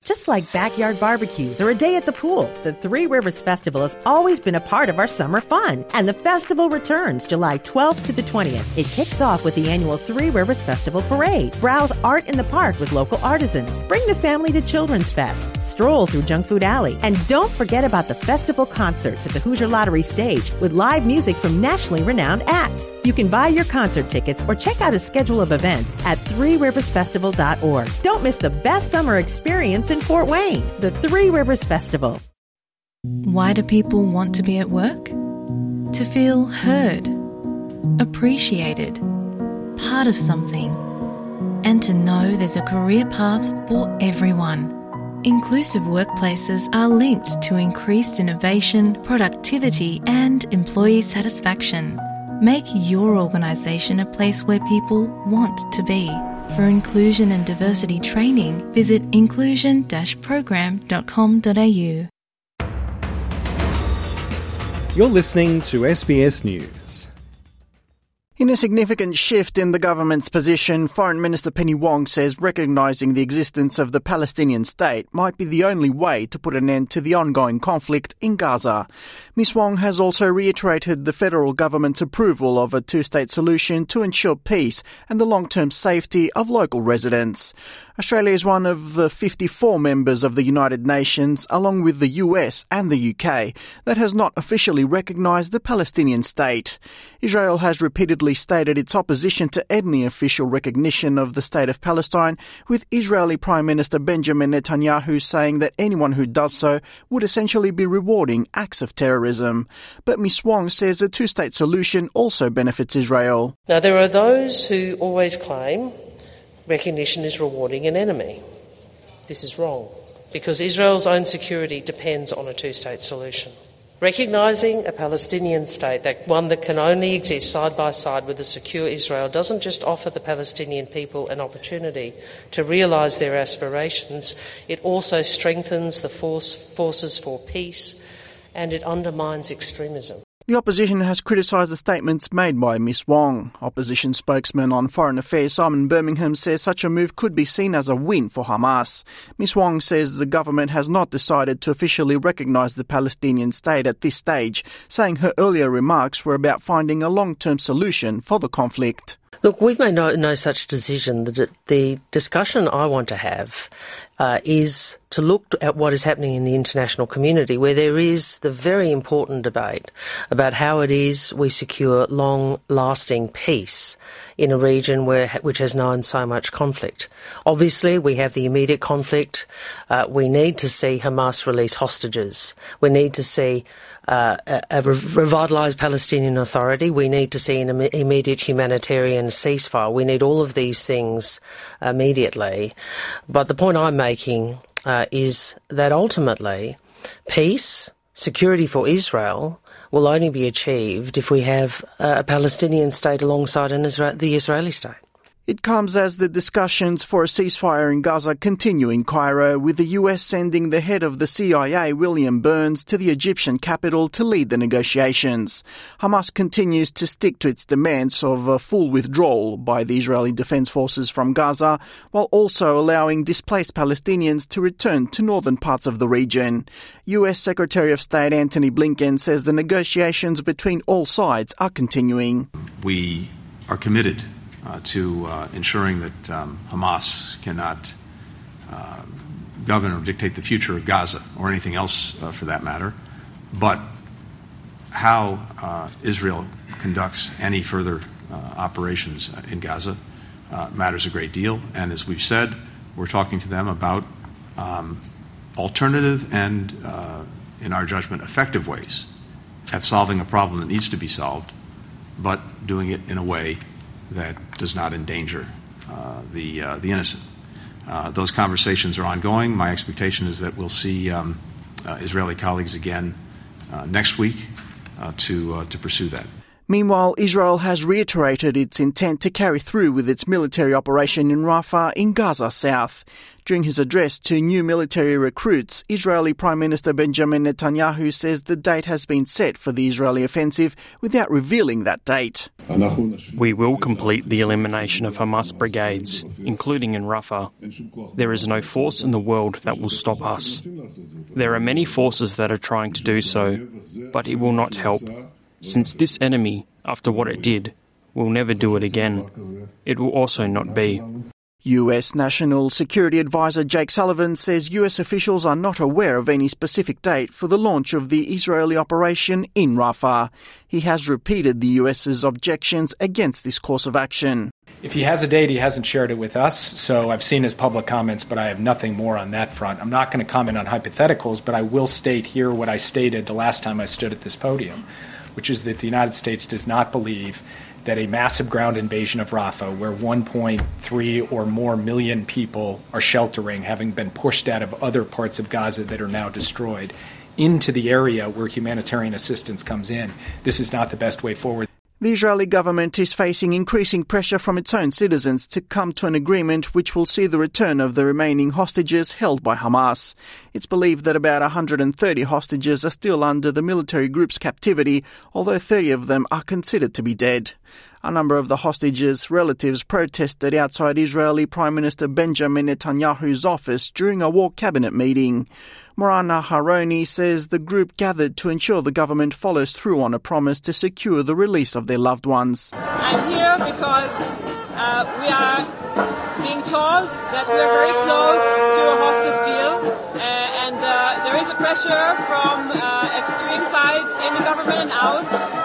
Just like backyard barbecues or a day at the pool, the Three Rivers Festival has always been a part of our summer fun. And the festival returns July 12th to the 20th. It kicks off with the annual Three Rivers Festival Parade. Browse art in the park with local artisans. Bring the family to Children's Fest. Stroll through Junk Food Alley. And don't forget about the festival concerts at the Hoosier Lottery stage with live music from nationally renowned acts. You can buy your concert tickets or check out a schedule of events at threeriversfestival.org. Don't miss the best summer experience in Fort Wayne, the Three Rivers Festival. Why do people want to be at work? To feel heard, appreciated, part of something, and to know there's a career path for everyone. Inclusive workplaces are linked to increased innovation, productivity, and employee satisfaction. Make your organisation a place where people want to be. For inclusion and diversity training, visit inclusion-program.com.au. You're listening to SBS News. In a significant shift in the government's position, Foreign Minister Penny Wong says recognising the existence of the Palestinian state might be the only way to put an end to the ongoing conflict in Gaza. Ms Wong has also reiterated the federal government's approval of a two-state solution to ensure peace and the long-term safety of local residents. Australia is one of the 54 members of the United Nations, along with the US and the UK, that has not officially recognised the Palestinian state. Israel has repeatedly stated its opposition to any official recognition of the State of Palestine, with Israeli Prime Minister Benjamin Netanyahu saying that anyone who does so would essentially be rewarding acts of terrorism. But Ms Wong says a two-state solution also benefits Israel. Now, there are those who always claim recognition is rewarding an enemy. This is wrong, because Israel's own security depends on a two-state solution. Recognising a Palestinian state, that one that can only exist side by side with a secure Israel, doesn't just offer the Palestinian people an opportunity to realise their aspirations, it also strengthens the forces for peace, and it undermines extremism. The opposition has criticised the statements made by Ms Wong. Opposition spokesman on Foreign Affairs Simon Birmingham says such a move could be seen as a win for Hamas. Ms Wong says the government has not decided to officially recognise the Palestinian state at this stage, saying her earlier remarks were about finding a long-term solution for the conflict. Look, we've made no such decision. The discussion I want to have is to look at what is happening in the international community, where there is the very important debate about how it is we secure long-lasting peace in a region which has known so much conflict. Obviously, we have the immediate conflict. We need to see Hamas release hostages. We need to see a revitalised Palestinian Authority. We need to see an immediate humanitarian ceasefire. We need all of these things immediately. But the point I'm making is that ultimately peace, security for Israel will only be achieved if we have a Palestinian state alongside the Israeli state. It comes as the discussions for a ceasefire in Gaza continue in Cairo, with the US sending the head of the CIA, William Burns, to the Egyptian capital to lead the negotiations. Hamas continues to stick to its demands of a full withdrawal by the Israeli Defense Forces from Gaza, while also allowing displaced Palestinians to return to northern parts of the region. US Secretary of State Antony Blinken says the negotiations between all sides are continuing. We are committed to ensuring that Hamas cannot govern or dictate the future of Gaza or anything else for that matter. But how Israel conducts any further operations in Gaza matters a great deal. And as we've said, we're talking to them about alternative and, in our judgment, effective ways at solving a problem that needs to be solved, but doing it in a way that does not endanger the innocent. Those conversations are ongoing. My expectation is that we'll see Israeli colleagues again next week to pursue that. Meanwhile, Israel has reiterated its intent to carry through with its military operation in Rafah in Gaza South. During his address to new military recruits, Israeli Prime Minister Benjamin Netanyahu says the date has been set for the Israeli offensive without revealing that date. We will complete the elimination of Hamas brigades, including in Rafah. There is no force in the world that will stop us. There are many forces that are trying to do so, but it will not help. Since this enemy, after what it did, will never do it again, it will also not be. US National Security Advisor Jake Sullivan says US officials are not aware of any specific date for the launch of the Israeli operation in Rafah. He has repeated the US's objections against this course of action. If he has a date, he hasn't shared it with us, so I've seen his public comments, but I have nothing more on that front. I'm not going to comment on hypotheticals, but I will state here what I stated the last time I stood at this podium, which is that the United States does not believe that a massive ground invasion of Rafah, where 1.3 or more million people are sheltering, having been pushed out of other parts of Gaza that are now destroyed, into the area where humanitarian assistance comes in, this is not the best way forward. The Israeli government is facing increasing pressure from its own citizens to come to an agreement which will see the return of the remaining hostages held by Hamas. It's believed that about 130 hostages are still under the military group's captivity, although 30 of them are considered to be dead. A number of the hostages' relatives protested outside Israeli Prime Minister Benjamin Netanyahu's office during a war cabinet meeting. Moran Aharoni says the group gathered to ensure the government follows through on a promise to secure the release of their loved ones. I'm here because we are being told that we are very close to a hostage deal, and there is a pressure from extreme sides in the government and out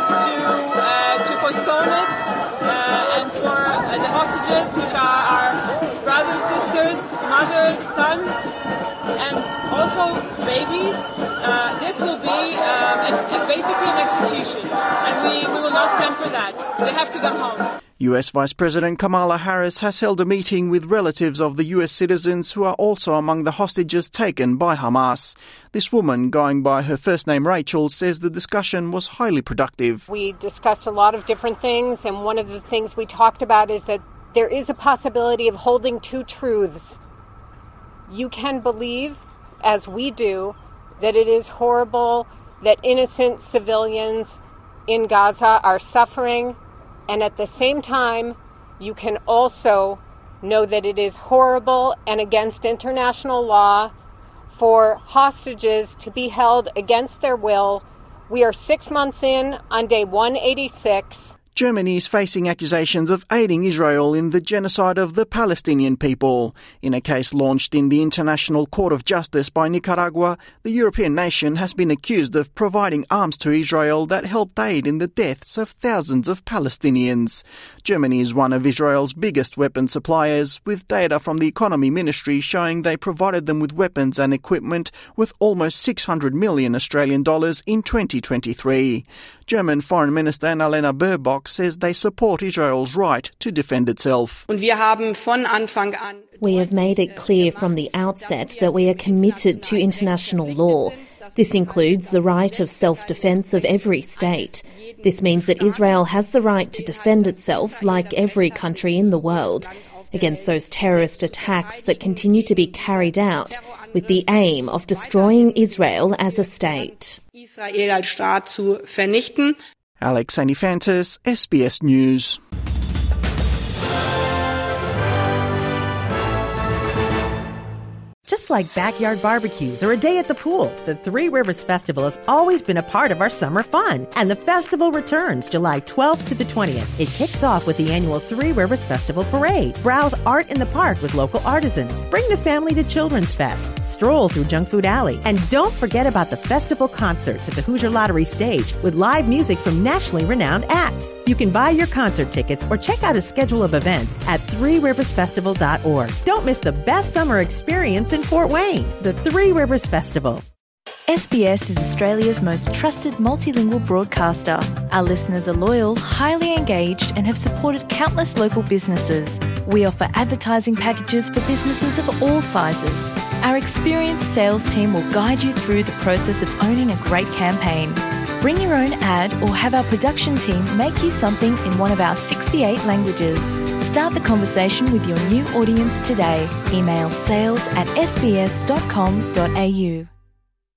to postpone it, and for the hostages, which are our brothers, sisters, mothers, sons, and also babies, this will be basically an execution, and we will not stand for that. They have to come home. US Vice President Kamala Harris has held a meeting with relatives of the US citizens who are also among the hostages taken by Hamas. This woman, going by her first name Rachel, says the discussion was highly productive. We discussed a lot of different things, and one of the things we talked about is that there is a possibility of holding two truths. You can believe, as we do, that it is horrible that innocent civilians in Gaza are suffering, and at the same time, you can also know that it is horrible and against international law for hostages to be held against their will. We are 6 months in on day 186. Germany is facing accusations of aiding Israel in the genocide of the Palestinian people. In a case launched in the International Court of Justice by Nicaragua, the European nation has been accused of providing arms to Israel that helped aid in the deaths of thousands of Palestinians. Germany is one of Israel's biggest weapon suppliers, with data from the Economy Ministry showing they provided them with weapons and equipment worth almost 600 million Australian dollars in 2023. German Foreign Minister Annalena Baerbock says they support Israel's right to defend itself. We have made it clear from the outset that we are committed to international law. This includes the right of self-defense of every state. This means that Israel has the right to defend itself, like every country in the world, against those terrorist attacks that continue to be carried out with the aim of destroying Israel as a state. Alex Anifantis, SBS News. Just like backyard barbecues or a day at the pool, the Three Rivers Festival has always been a part of our summer fun. And the festival returns July 12th to the 20th. It kicks off with the annual Three Rivers Festival Parade. Browse art in the park with local artisans. Bring the family to Children's Fest. Stroll through Junk Food Alley. And don't forget about the festival concerts at the Hoosier Lottery stage with live music from nationally renowned acts. You can buy your concert tickets or check out a schedule of events at threeriversfestival.org. Don't miss the best summer experience in Fort Wayne, the Three Rivers Festival. SBS is Australia's most trusted multilingual broadcaster. Our listeners are loyal, highly engaged, and have supported countless local businesses. We offer advertising packages for businesses of all sizes. Our experienced sales team will guide you through the process of owning a great campaign. Bring your own ad or have our production team make you something in one of our 68 languages. Start the conversation with your new audience today. Email sales@sbs.com.au.